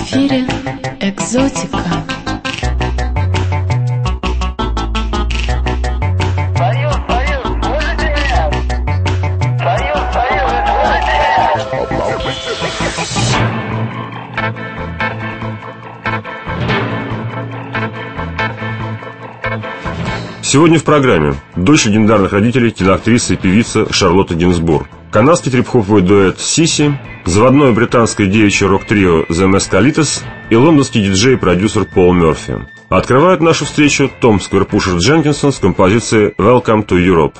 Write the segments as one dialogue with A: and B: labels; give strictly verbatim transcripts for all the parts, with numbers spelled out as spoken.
A: эфире «Экзотика».
B: Союз, Союз, слышите меня? Союз, Союз, вы слышите меня?
C: Сегодня в программе дочь легендарных родителей, киноактриса и певица Шарлотта Гинзбург, канадский трип-хоповый дуэт Сиси, заводное британское девичье рок-трио The Mescalitas и лондонский диджей и продюсер Пол Мерфи. Открывает нашу встречу Том Скверпушер Дженкинсон с композицией Welcome to Europe.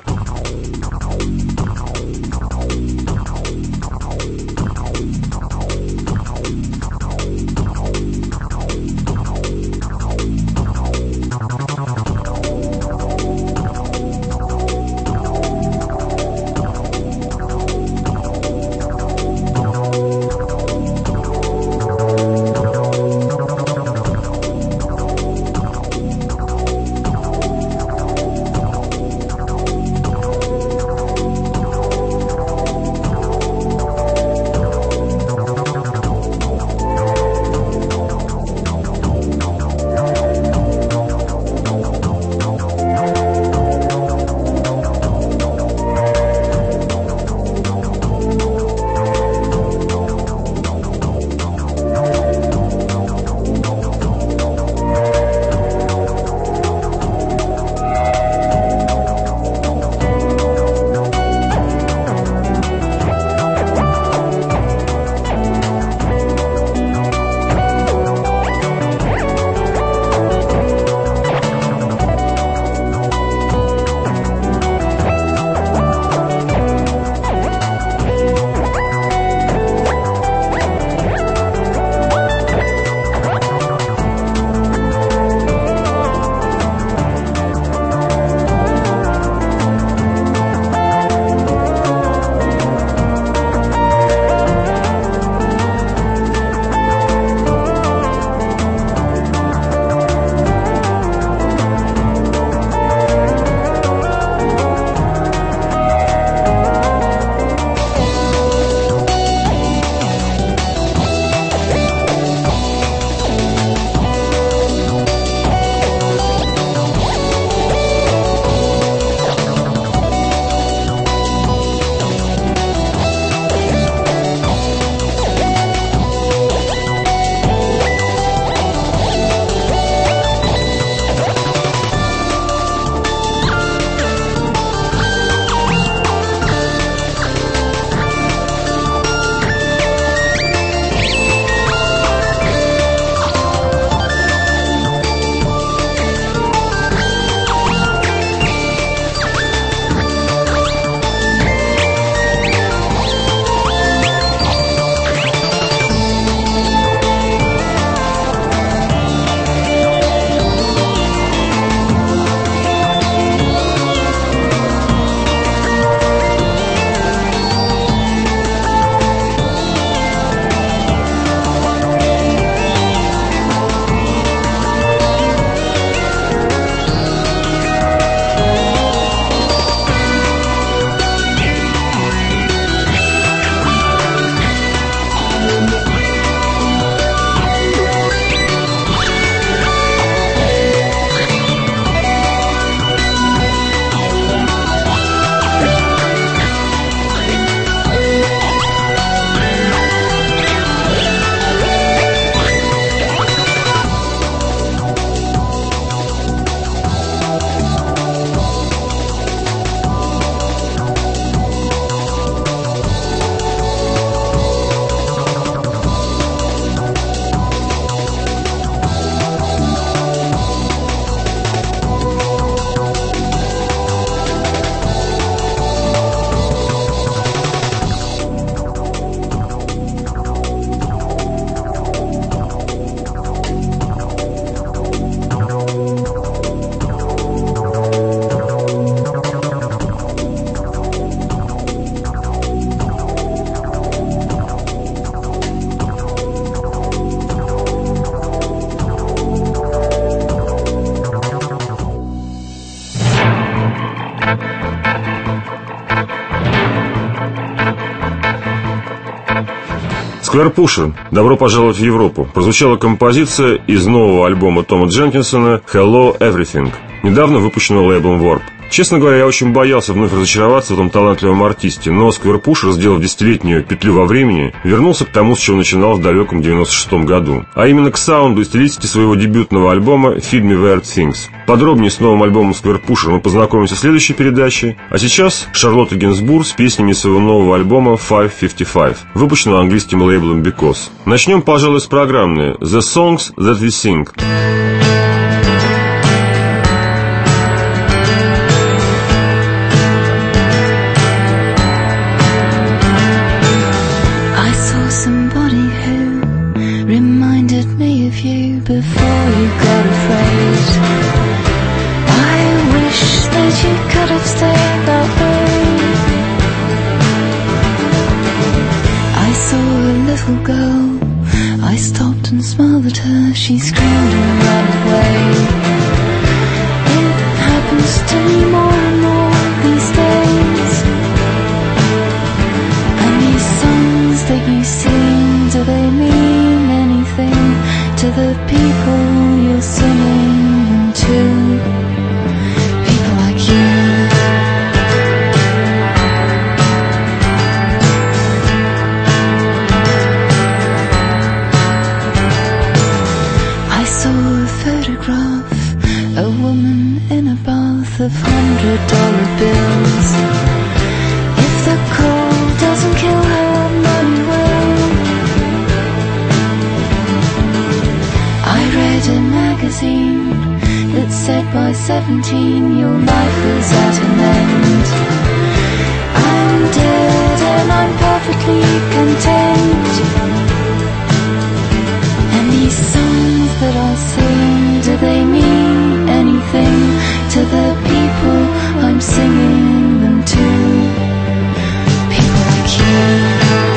C: Square Pusher, добро пожаловать в Европу. Прозвучала композиция из нового альбома Тома Дженкинсона «Hello Everything», недавно выпущенного лейблом Warp. Честно говоря, я очень боялся вновь разочароваться в этом талантливом артисте, но Square Pusher, сделав десятилетнюю петлю во времени, вернулся к тому, с чего начинал в далеком девяносто шестом году, а именно к саунду и стилистике своего дебютного альбома «Feed Me Weird Things». Подробнее с новым альбомом Square Pusher мы познакомимся в следующей передаче, а сейчас Шарлотта Гинзбург с песнями своего нового альбома five fifty-five, выпущенного английским лейблом Because. Начнем, пожалуй, с программы «The Songs That We Sing».
A: Before you got afraid, I wish that you could have stayed that way. I saw a little girl, I stopped and smiled at her, she screamed and ran away. It happens to me more and more these days. And these songs that you sing, do they mean anything to the people you're singing to? People like you. I saw a photograph, a woman in a bath of hundred dollar bills. If the cold doesn't kill her, money will. I read a magazine that said by seventeen your life was at an end. I'm dead and I'm perfectly content. And these songs that I sing, do they mean anything to the people I'm singing them to? People like you.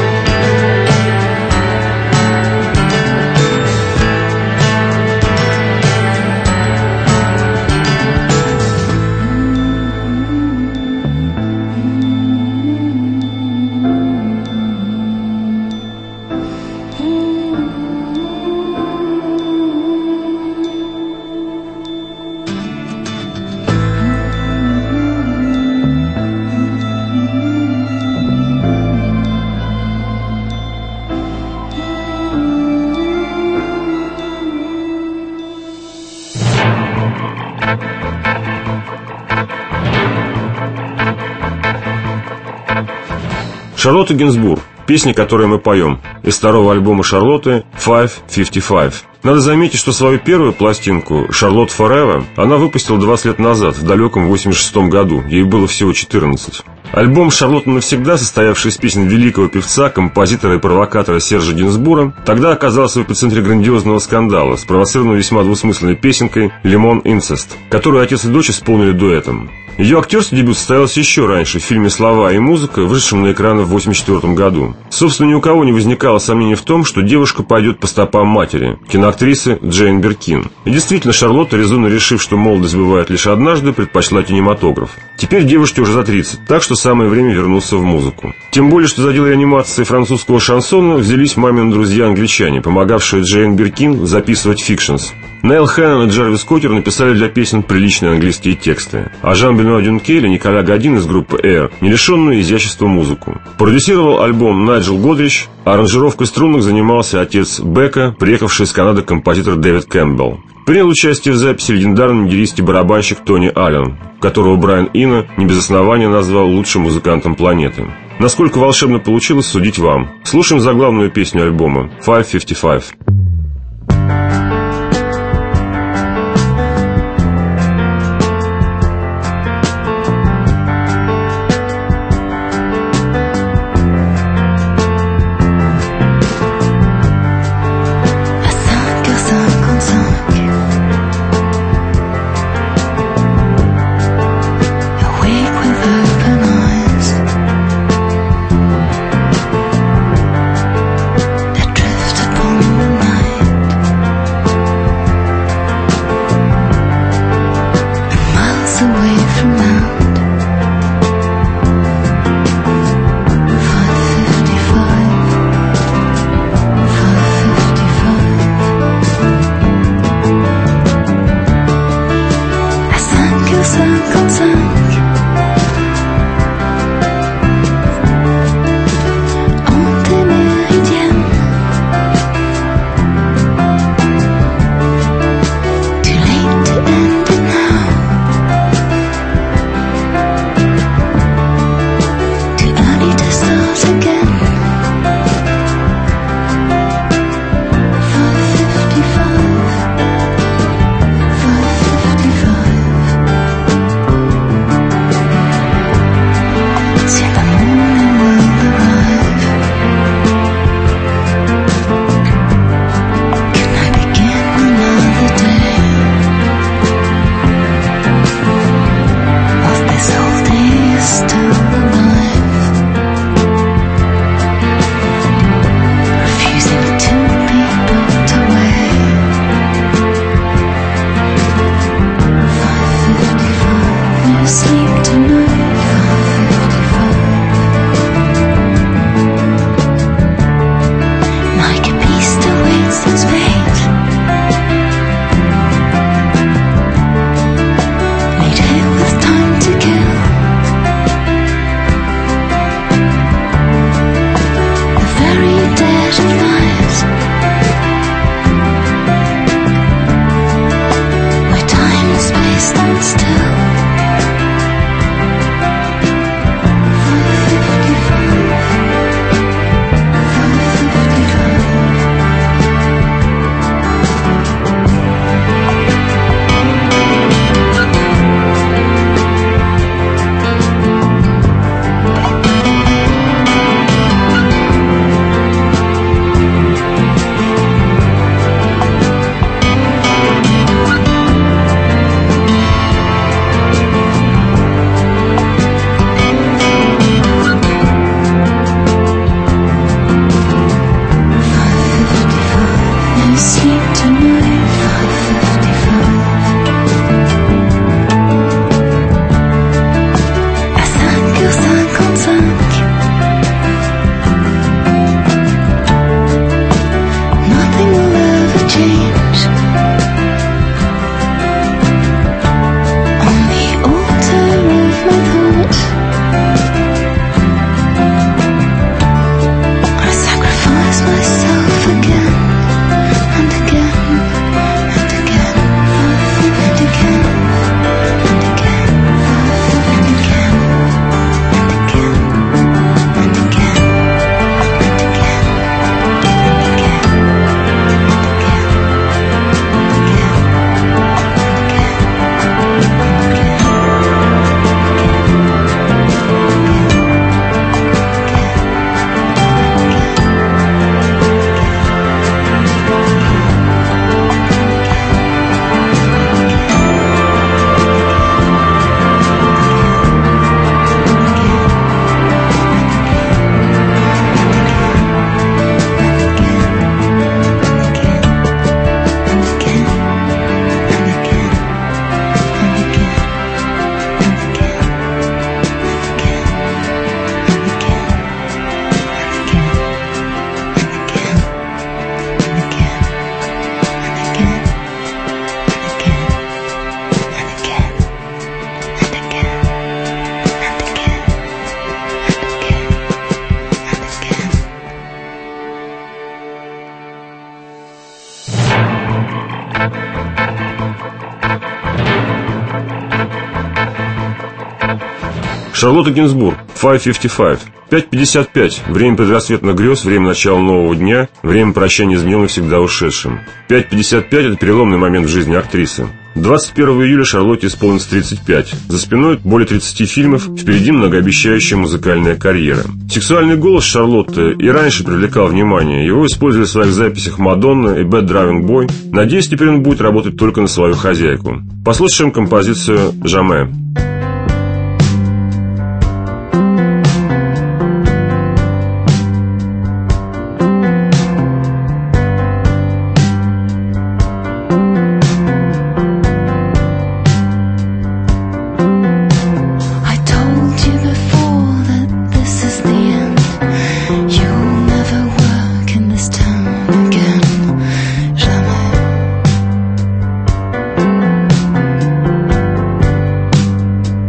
C: Шарлотта Гинзбург. Песни, которые мы поем, из второго альбома Шарлотты five fifty-five. Надо заметить, что свою первую пластинку «Charlotte Forever» она выпустила двадцать лет назад, в далеком восемьдесят шестом году. Ей было всего четырнадцать. Альбом «Шарлотта навсегда», состоявший из песен великого певца, композитора и провокатора Сержа Гинзбура, тогда оказался в эпицентре грандиозного скандала, спровоцированного весьма двусмысленной песенкой «Лимон Инцест», которую отец и дочь исполнили дуэтом. Ее актерский дебют состоялся еще раньше, в фильме «Слова и музыка», вышедшем на экраны в восемьдесят четвёртом году. Собственно, ни у кого не возникало сомнений в том, что девушка пойдет по стопам матери, киноактрисы Джейн Биркин. И действительно, Шарлотта, резонно решив, что молодость бывает лишь однажды, предпочла кинематограф. Теперь девушке уже за тридцать, так что самое время вернуться в музыку. Тем более, что за дело реанимации французского шансона взялись мамины друзья-англичане, помогавшие Джейн Биркин записывать фикшнс. Нейл Хэннон и Джарвис Кокер написали для песен приличные английские тексты, а Жан-Бенуа Дюнкель и Николя Годин из группы Air – нелишенную изящества музыку. Продюсировал альбом Найджел Годрич, а аранжировкой струнных занимался отец Бека, приехавший из Канады композитор Дэвид Кэмпбелл. Принял участие в записи легендарный нигеристский барабанщик Тони Аллен, которого Брайан Ино не без основания назвал лучшим музыкантом планеты. Насколько волшебно получилось, судить вам. Слушаем заглавную песню альбома five fifty-five.
A: Drifted upon the night.
C: Шарлотта Гинзбург, пять пятьдесят пять. пять пятьдесят пять. Время предрассветных грез, время начала нового дня, время прощания с днем навсегда ушедшим. пять пятьдесят пять – это переломный момент в жизни актрисы. двадцать первого июля Шарлотте исполнится тридцать пять. За спиной более тридцати фильмов, впереди многообещающая музыкальная карьера. Сексуальный голос Шарлотты и раньше привлекал внимание. Его использовали в своих записях Мадонна и Bad Driving Boy. Надеюсь, теперь он будет работать только на свою хозяйку. Послушаем композицию «Jamais».
A: Jamais.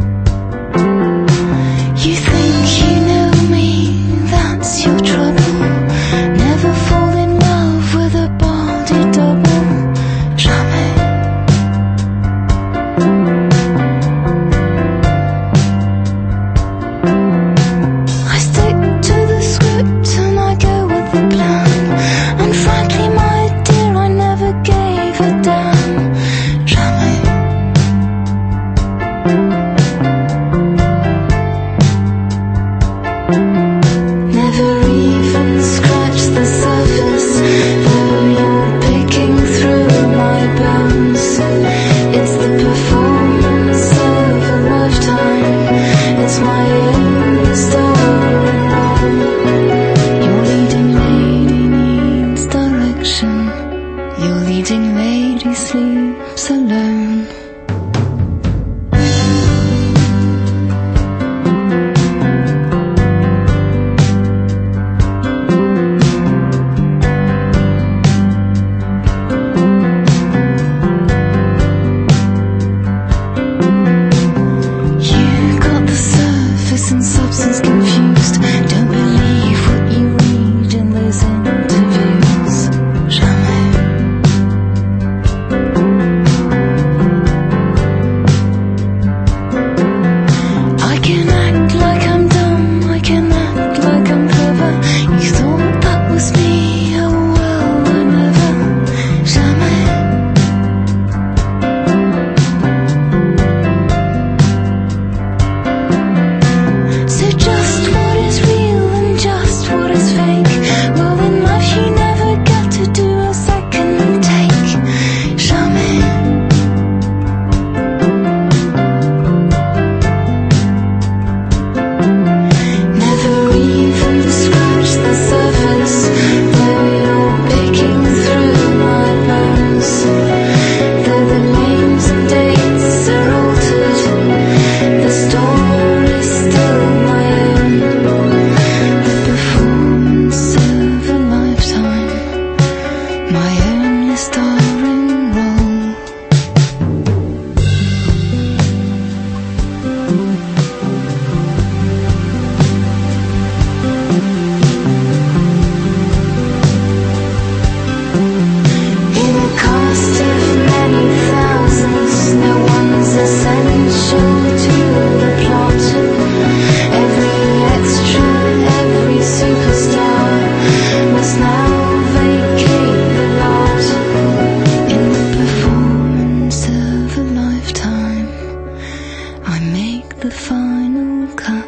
A: the final cut.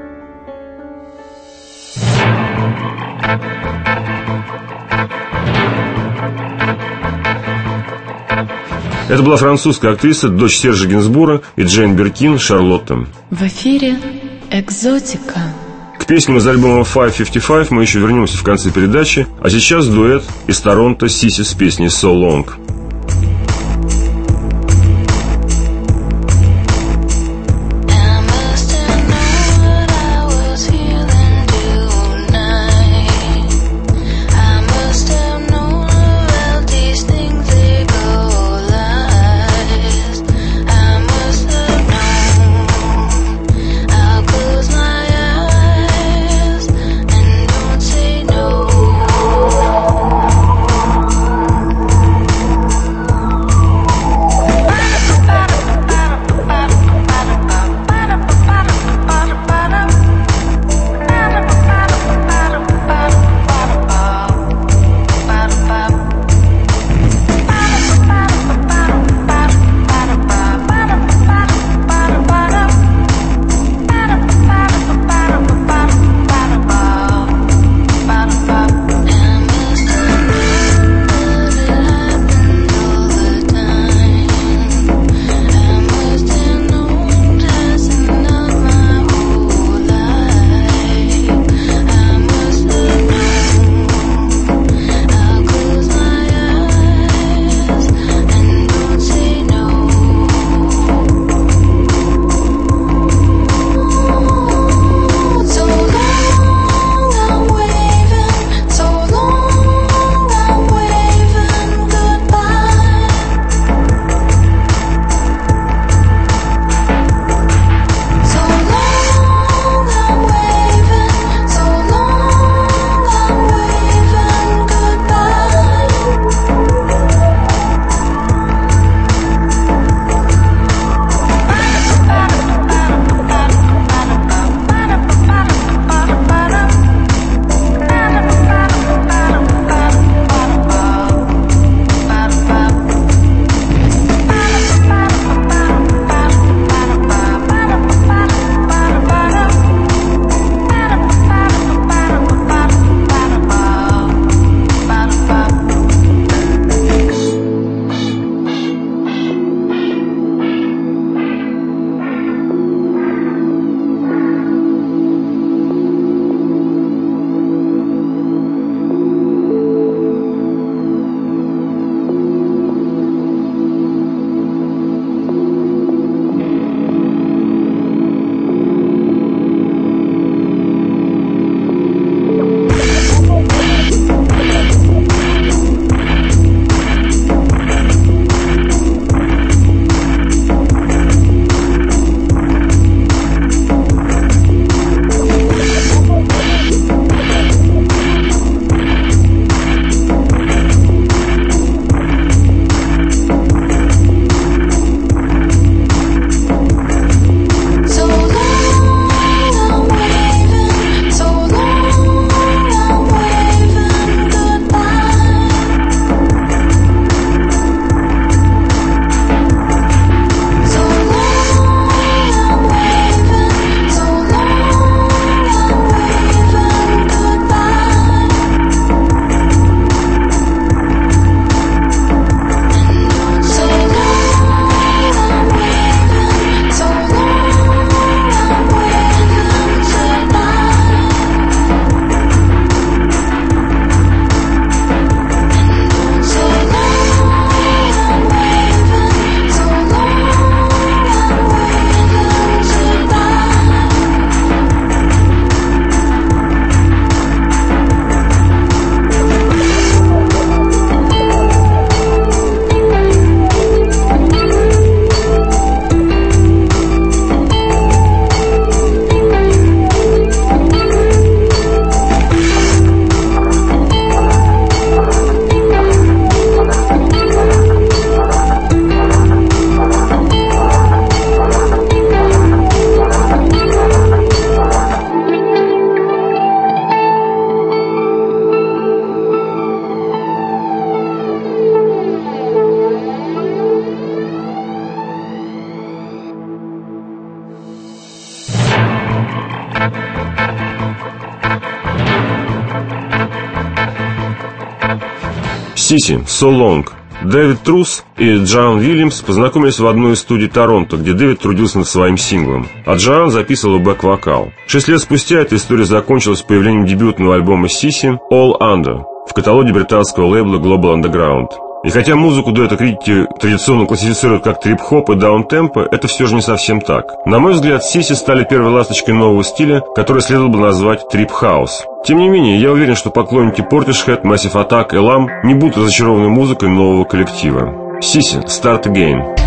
C: Это была французская актриса, дочь Сержа Гинзбура и Джейн Биркин, Шарлотта.
D: В эфире «Экзотика».
C: К песням из альбома пятьсот пятьдесят пять мы еще вернемся в конце передачи, а сейчас дуэт из Торонто Сиси с песней «So Long».
A: No.
C: Сиси, So Long. Дэвид Трус и Джоан Уильямс познакомились в одной из студий Торонто, где Дэвид трудился над своим синглом, а Джоан записывала бэк-вокал. Шесть лет спустя эта история закончилась появлением дебютного альбома Сиси «All Under» в каталоге британского лейбла Global Underground. И хотя музыку дуэта критики традиционно классифицируют как трип-хоп и даунтемпо, это все же не совсем так. На мой взгляд, Сиси стали первой ласточкой нового стиля, который следовало бы назвать трип-хаус. Тем не менее, я уверен, что поклонники Portishead, Massive Attack и Lam не будут разочарованы музыкой нового коллектива. Сиси, Start Again.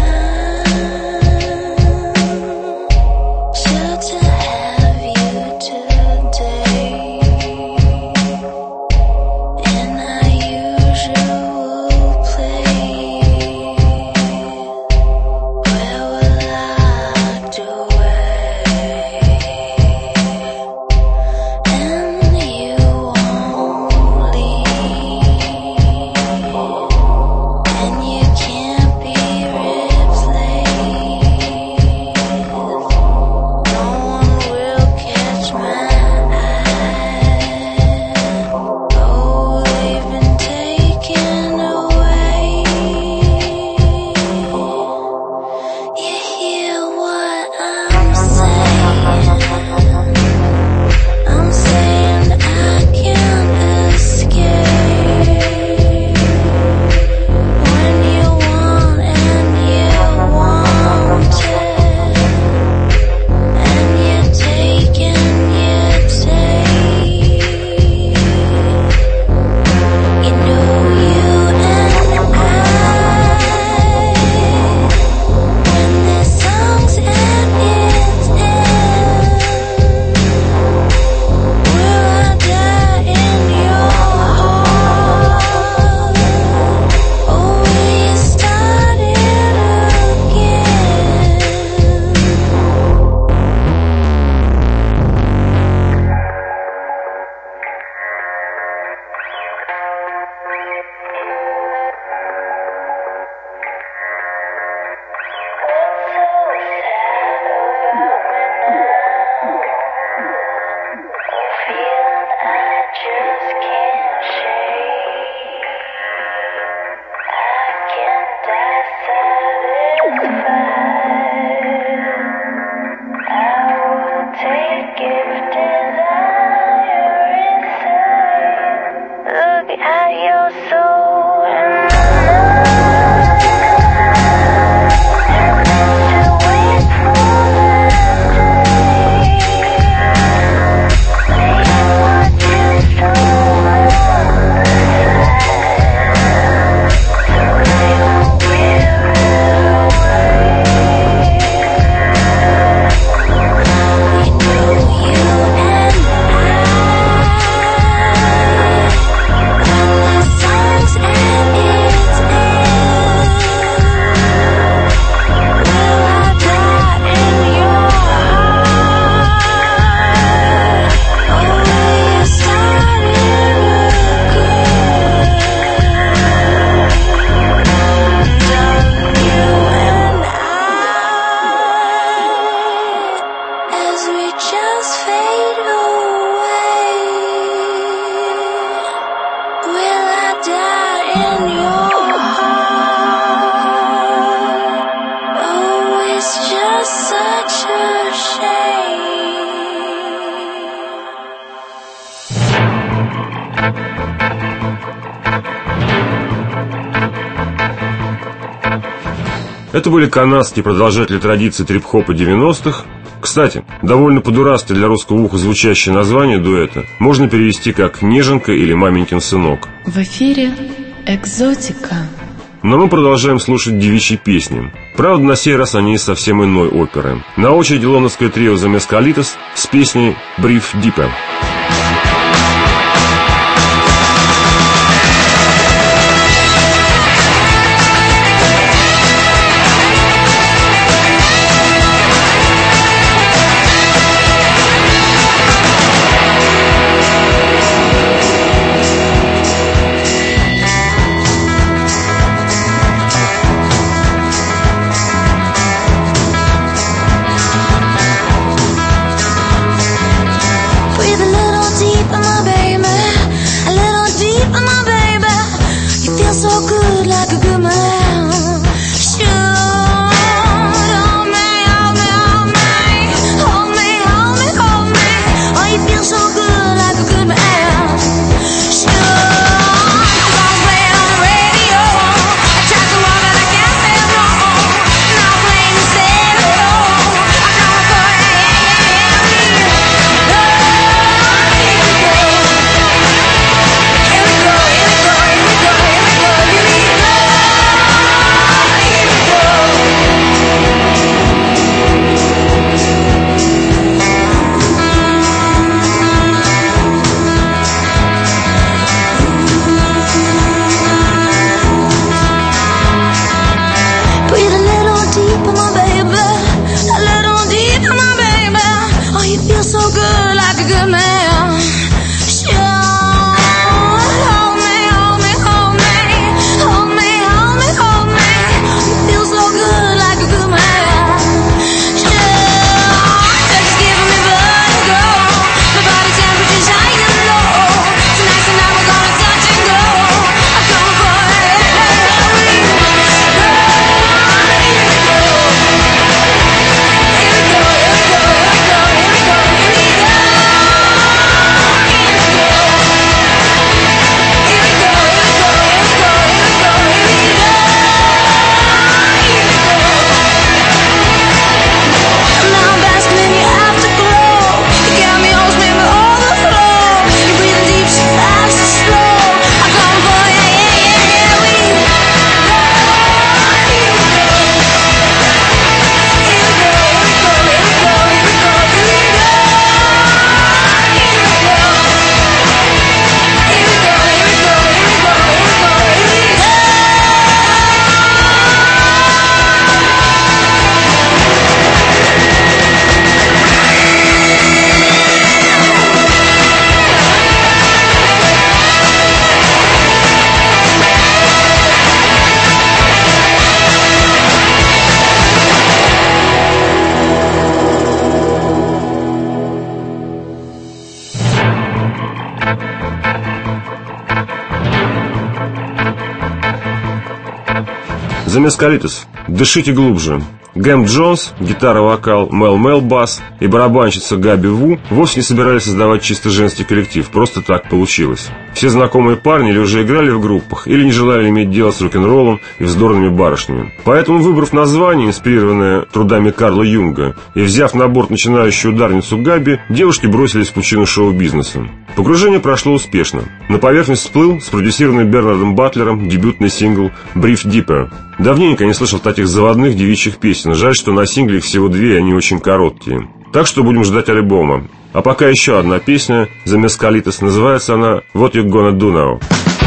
C: Это были канадские продолжатели традиции трип-хопа девяностых. Кстати, довольно по-дурацки для русского уха звучащее название дуэта можно перевести как «Неженка» или «Маменькин сынок».
D: В эфире «Экзотика».
C: Но мы продолжаем слушать девичьи песни. Правда, на сей раз они из совсем иной оперы. На очереди лондонское трио The Mescalitas с песней «Breathe Deeper».
A: Breathe good like a good man. Sure, hold me, hold me, hold me, hold me, hold me, hold me. You feel so good like a good man. Sure, just giving me vertigo. My body temperature's high and low. Tonight, tonight we're gonna touch and go. I'm going for it.
C: The Mescalitas. Дышите глубже. Гэм Джонс, гитара-вокал, Мел Мел бас и барабанщица Габи Ву вовсе не собирались создавать чисто женский коллектив, просто так получилось. Все знакомые парни или уже играли в группах, или не желали иметь дело с рок-н-роллом и вздорными барышнями. Поэтому, выбрав название, инспирированное трудами Карла Юнга, и взяв на борт начинающую ударницу Габи, девушки бросились в пучину шоу-бизнеса. Погружение прошло успешно. На поверхность всплыл спродюсированный Бернардом Батлером дебютный сингл «Breathe Deeper». Давненько не слышал таких заводных девичьих песен. Жаль, что на сингле их всего две, и они очень короткие. Так что будем ждать альбома. А пока еще одна песня The Mescalitas. Называется она What You Gonna Do Now.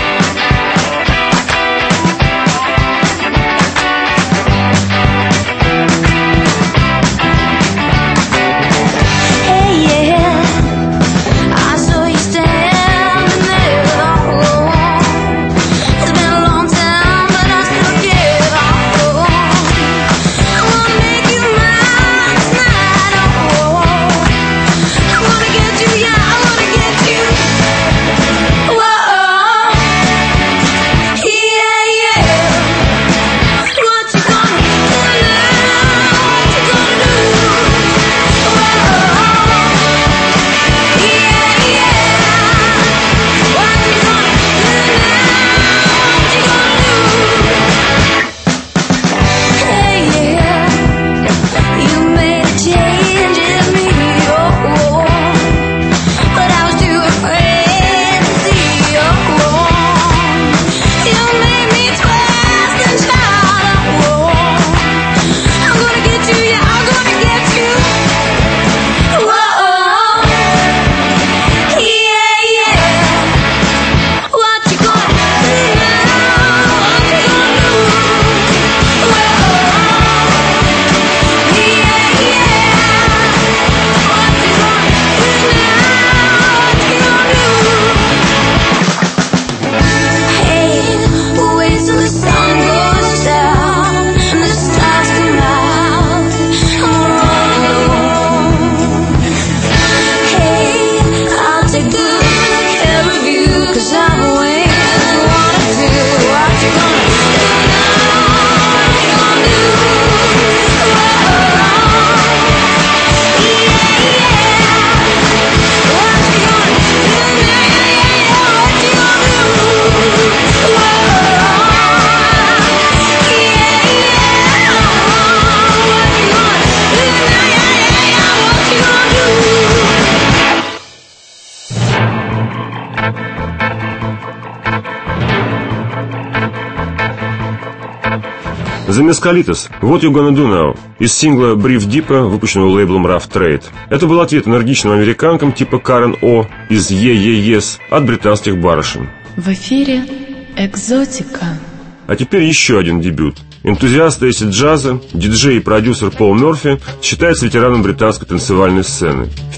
C: The Mescalitas, What You Gonna Do Now, из сингла Breathe Deeper, выпущенного лейблом Rough Trade. Это был ответ энергичным американкам типа Карен О из Е Е Yes от британских барышень.
D: В эфире «Экзотика».
C: А теперь еще один дебют. Энтузиаст эйсид джаза, диджей и продюсер Пол Мерфи считается ветераном британской танцевальной сцены. В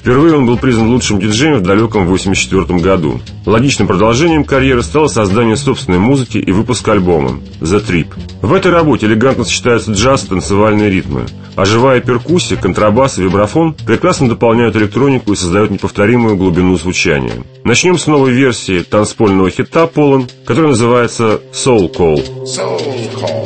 C: Впервые он был признан лучшим диджеем в далеком восемьдесят четвёртом году. Логичным продолжением карьеры стало создание собственной музыки и выпуск альбома «The Trip». В этой работе элегантно сочетаются джаз и танцевальные ритмы, а живая перкуссия, контрабас и вибрафон прекрасно дополняют электронику и создают неповторимую глубину звучания. Начнем с новой версии танцпольного хита Полон, который называется «Soul Call».
E: Soul Call.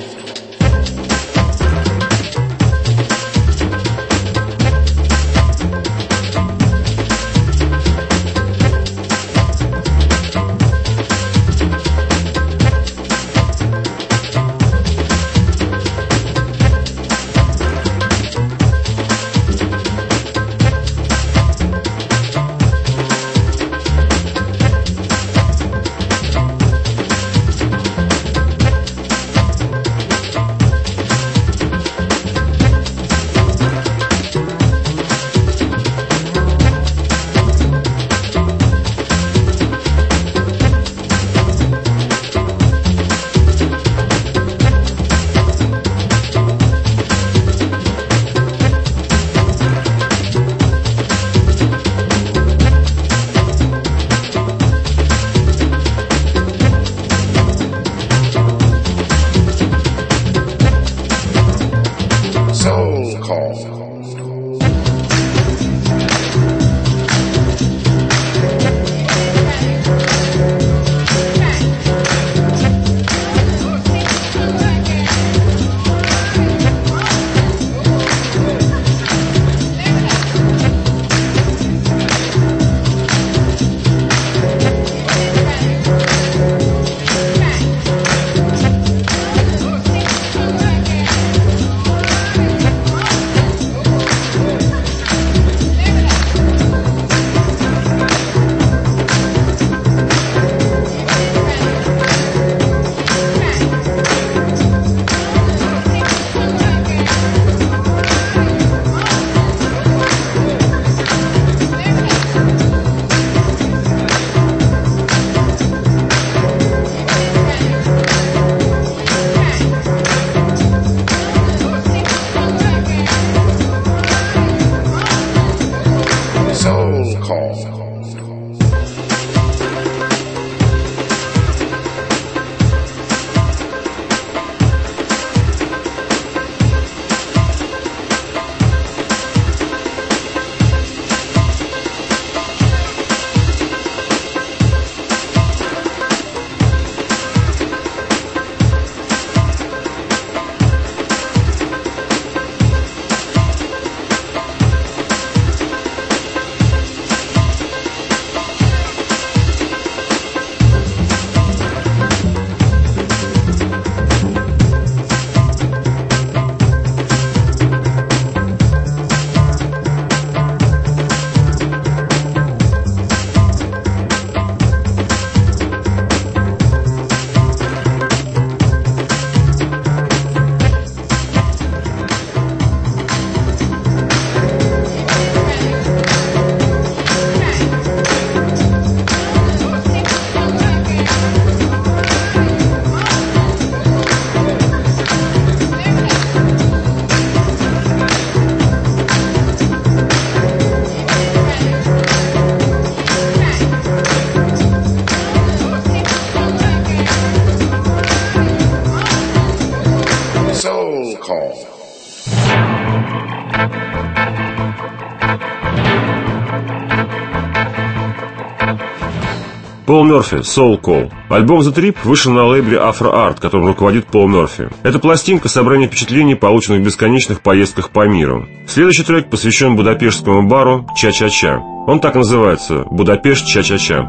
C: Пол Мерфи, Soul Call. Альбом The Trip вышел на лейбле Afro Art, которым руководит Пол Мерфи. Это пластинка собрания впечатлений, полученных в бесконечных поездках по миру. Следующий трек посвящен будапештскому бару Ча-Ча-Ча. Он так называется – Будапешт Ча-Ча-Ча.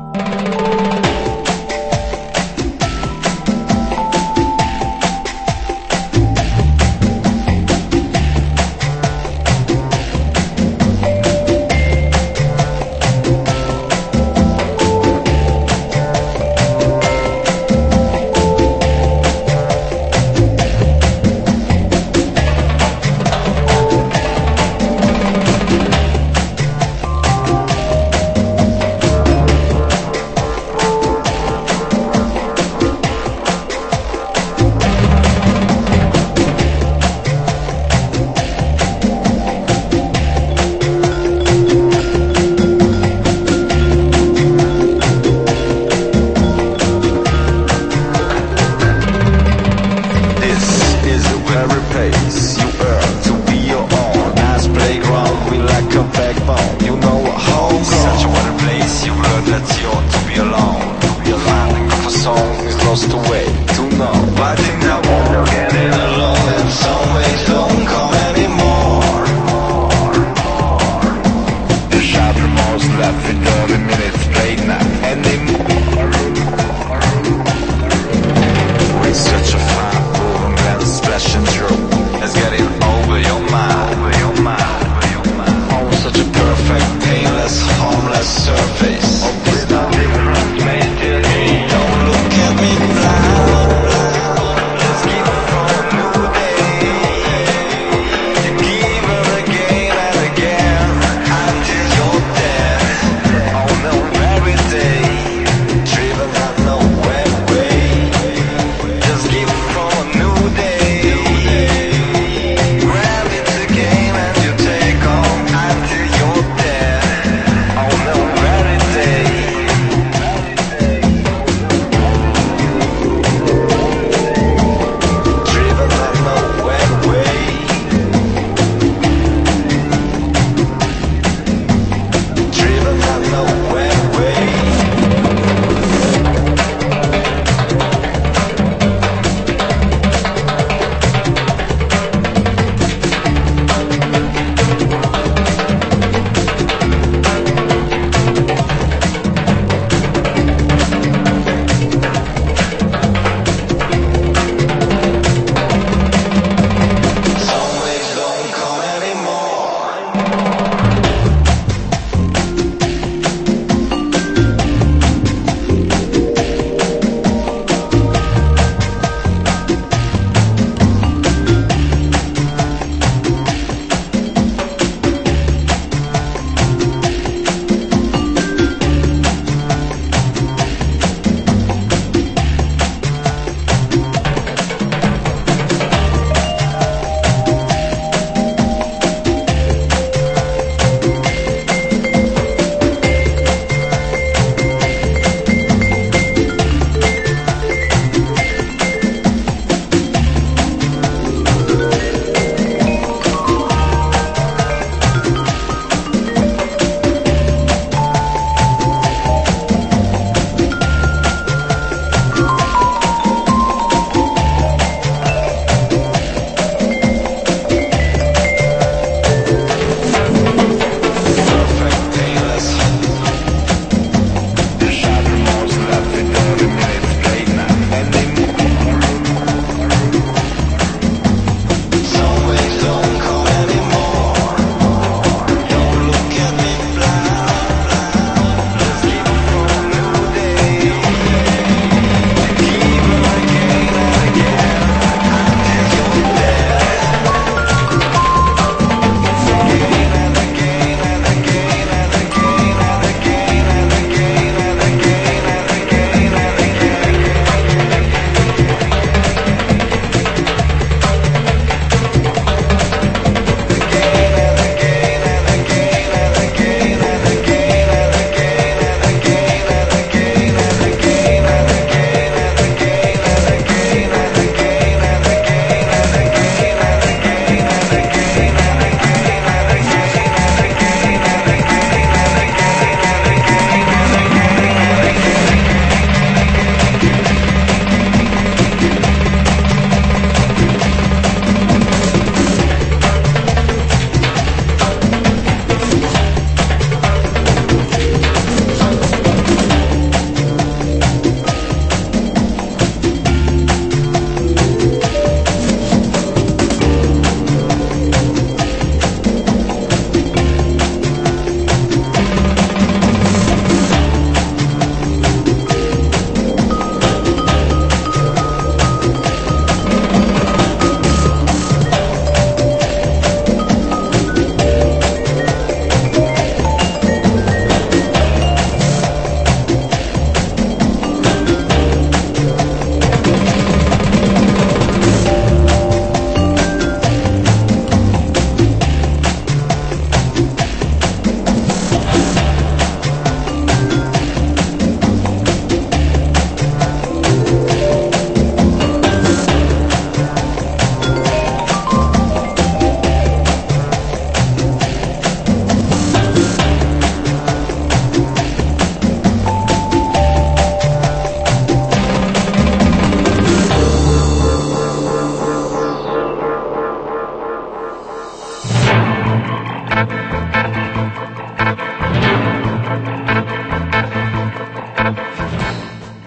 E: phone. You know what home is such a better place. You've learned that you're to be alone. To be alone. If a song is lost away, to know. But I think I won't get it alone. And some ways don't come anymore. The shot remorse left with thirty minutes played now anymore. We're such a fine fool and then splashing through. Let's get it over your mind. Over your mind. Over your mind. On such a perfect, painless, harmless surface. Oh, please don't even made it. Don't look at me blind. Let's keep going.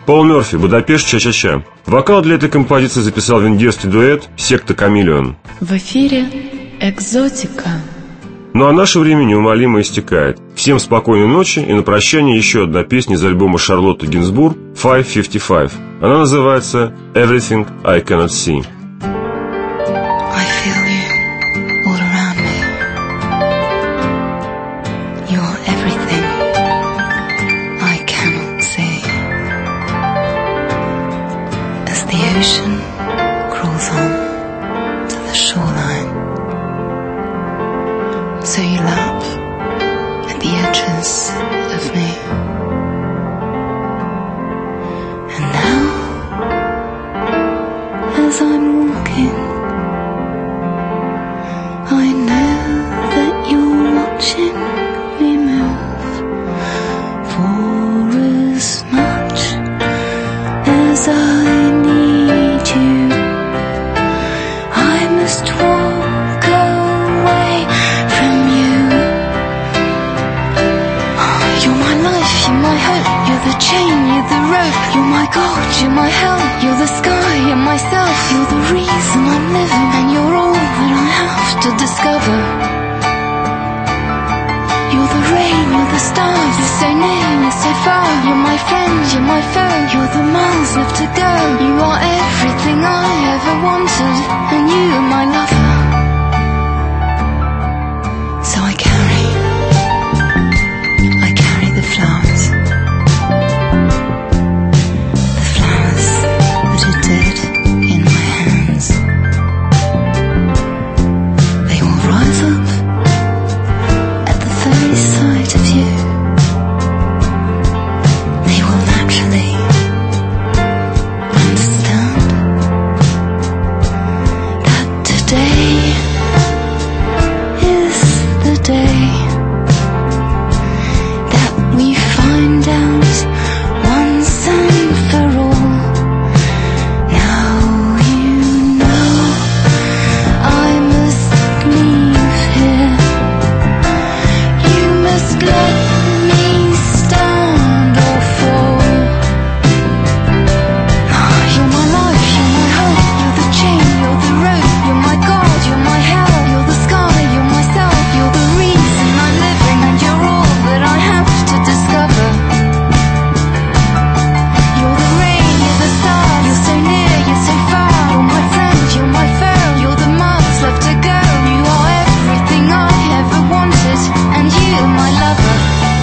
C: Пол Мерфи, Будапешт, Ча-Ча-Ча. Вокал для этой композиции записал венгерский дуэт «Секта Камелеон».
D: В эфире «Экзотика».
C: Ну а наше время неумолимо истекает. Всем спокойной ночи, и на прощание еще одна песня из альбома Шарлотты Гинзбург «пять пятьдесят пять». Она называется «Everything I Cannot See».
A: I feel you all around me. You're everything I cannot see. As the ocean crawls on to the shoreline, so you lap at the edges of me. And now, as I'm walking, I know that you're watching me move. For as much as I need you, I must walk away from you. You're my life, you're my hope, you're the chain, you're the rope, you're my God, you're my hell, you're the sky, you're myself, you're the reason I'm living, and you're all that I have to discover. You're the rain, you're the stars, you're so near, you're so far, you're my friend, you're my foe, you're the miles left to go. You are everything I ever wanted, and you are my lover. So I carry, I carry the flowers, the flowers that are dead in my hands. They will rise up at the very sight of you. They will naturally understand that today is the day that we find out once and for all. Now you know I must leave here. You must let me stand or fall. You're my life, you're my hope, you're the chain, you're the rope, you're my God, you're my hell, you're the sky, you're myself, you're the reason I'm living, and you're all that I have to discover. You're the rain, you're the star, you're so near, you're so far, you're my friend, you're my foe, you're the miles left to go. You are everything I ever wanted, and you are my lover.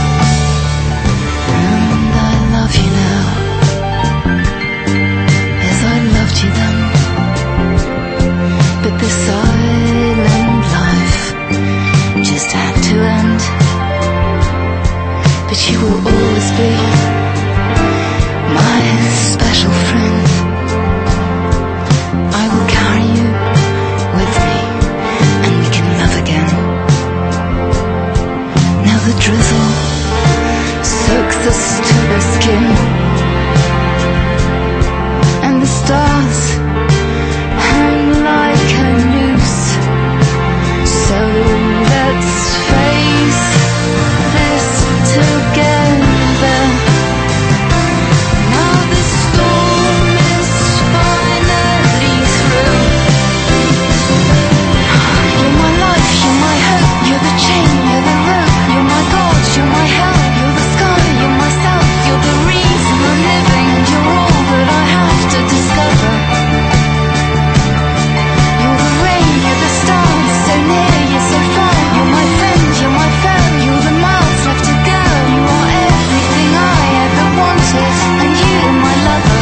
A: And I love you now, as I loved you then. But this silent life just had to end. But you will always be my special friend. I will carry you with me, and we can love again. Now the drizzle soaks us to the skin, and the stars hang like a noose. So let's face this together. Now the storm is finally through. You're my life, you're my hope, you're the chain, you're the rope, you're my God, you're my hell, you're the sky, you're myself, you're the reason I'm living, and you're all that I have to discover. You're the rain, you're the stars, so near, you're so far, you're my friend, you're my foe, you're the miles left to go. You are everything I ever wanted, and you are my lover.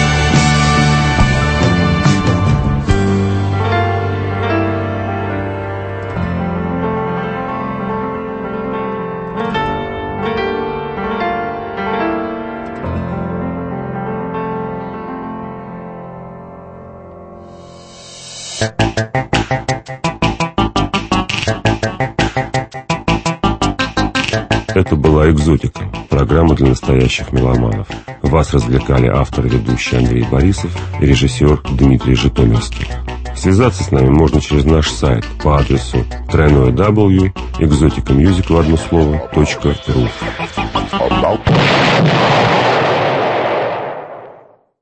C: Это была «Экзотика», программа для настоящих меломанов. Вас развлекали автор и ведущий Андрей Борисов и режиссер Дмитрий Житомирский. Связаться с нами можно через наш сайт по адресу дабл ю дабл ю дабл ю точка экзотика мьюзик в одно слово точка ру.